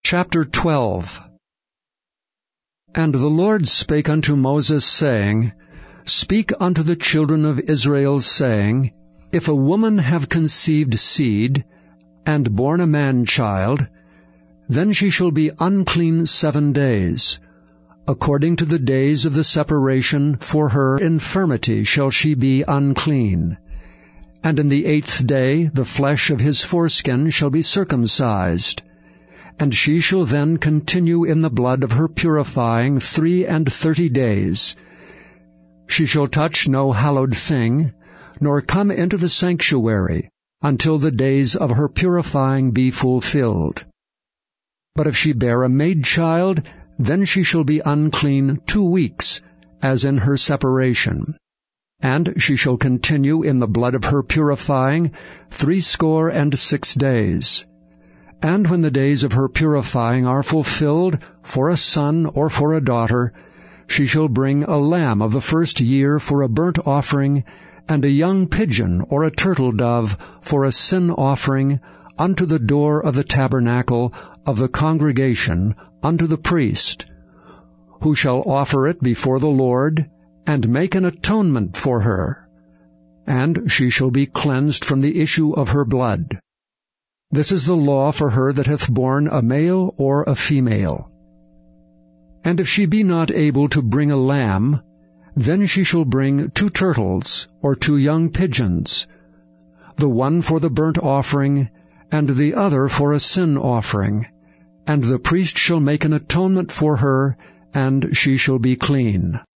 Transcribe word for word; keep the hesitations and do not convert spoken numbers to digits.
Chapter twelve. And the Lord spake unto Moses, saying, Speak unto the children of Israel, saying, If a woman have conceived seed, and born a man-child, then she shall be unclean seven days. According to the days of the separation, for her infirmity shall she be unclean. And in the eighth day the flesh of his foreskin shall be circumcised. And she shall then continue in the blood of her purifying three and thirty days. She shall touch no hallowed thing, nor come into the sanctuary, until the days of her purifying be fulfilled. But if she bear a maid-child, then she shall be unclean two weeks, as in her separation. And she shall continue in the blood of her purifying threescore and six days. And when the days of her purifying are fulfilled, for a son or for a daughter, she shall bring a lamb of the first year for a burnt offering, and a young pigeon or a turtle dove for a sin offering, unto the door of the tabernacle of the congregation, unto the priest, who shall offer it before the Lord, and make an atonement for her. And she shall be cleansed from the issue of her blood. This is the law for her that hath borne a male or a female. And if she be not able to bring a lamb, then she shall bring two turtles or two young pigeons, the one for the burnt offering, and the other for a sin offering. And the priest shall make an atonement for her, and she shall be clean.